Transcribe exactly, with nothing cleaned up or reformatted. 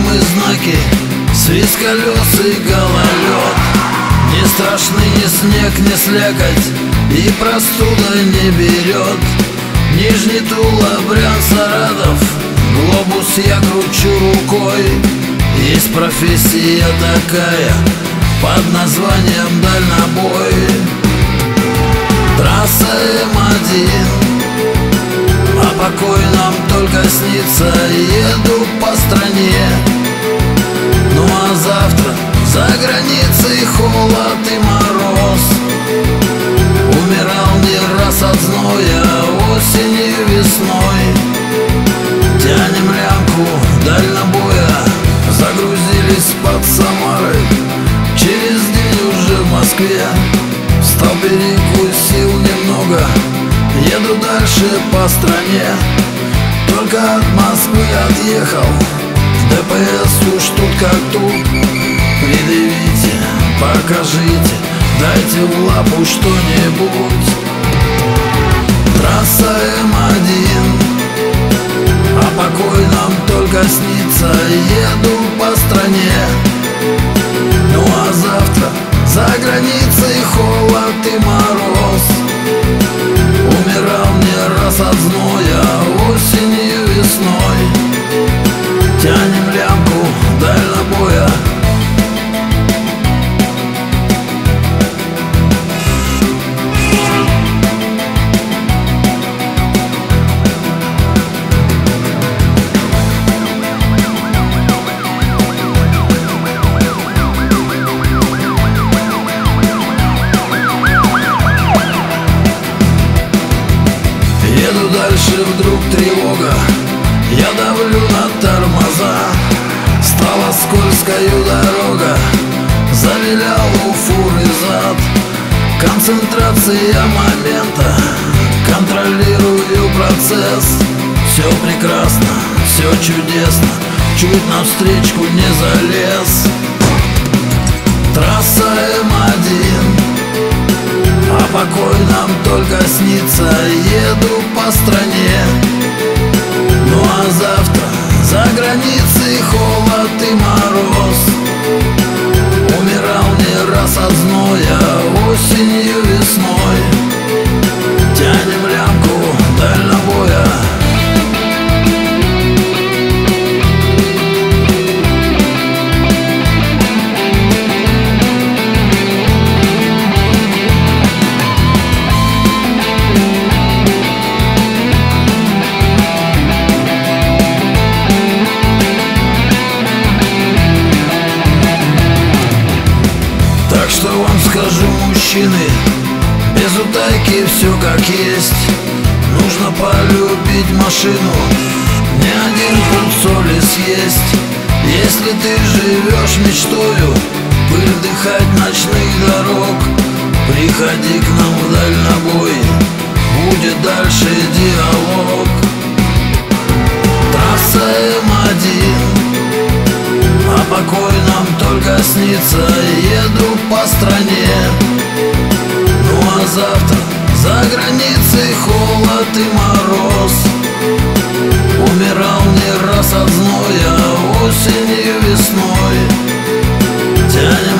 незнакомые знаки, свист колес и гололед. Не страшны ни снег, ни слякоть, и простуда не берет. Нижний Тула, Брянск, Саратов, глобус я кручу рукой. Есть профессия такая под названием дальнобой. Трасса эм один, а покой нам только снится. Еду по стране, ну а завтра за границей холод и мороз. Умирал не раз от зноя, осенью, весной. Тянем лямку дальнобоя, загрузились под Самарой. Через день уже в Москве, встал, перекусил немного, еду дальше по стране. Только от Москвы отъехал, дэ пэ эс уж тут как тут. Предъявите, покажите, дайте в лапу что-нибудь. Трасса эм один, а покой нам только снится. Еду по стране, ну а завтра за границей холод и мороз. Умирал не раз от зноя, осенью, весной. Тянем лямку дальнобоя. Еду дальше, вдруг тревога, я давлю на тормоза. Стала скользкою дорога, завилял у фуры зад. Концентрация момента, контролирую процесс. Все прекрасно, все чудесно, чуть навстречку не залез. Трасса эм один, а покой нам только снится. Еду по стране, ну а завтра за границей холод и мороз. Умирал не раз от зноя, осенью, весной. Тянем лямку дальнобоя. Что вам скажу, мужчины, без утайки все как есть. Нужно полюбить машину, не один пуд соли съесть. Если ты живешь мечтою пыль вдыхать ночных дорог, приходи к нам в дальнобой, будет дальше диалог. Трасса эм один, а покой нам только снится. Еду по стране, ну а завтра за границей холод и мороз. Умирал не раз от зноя, осенью, весной. Тянем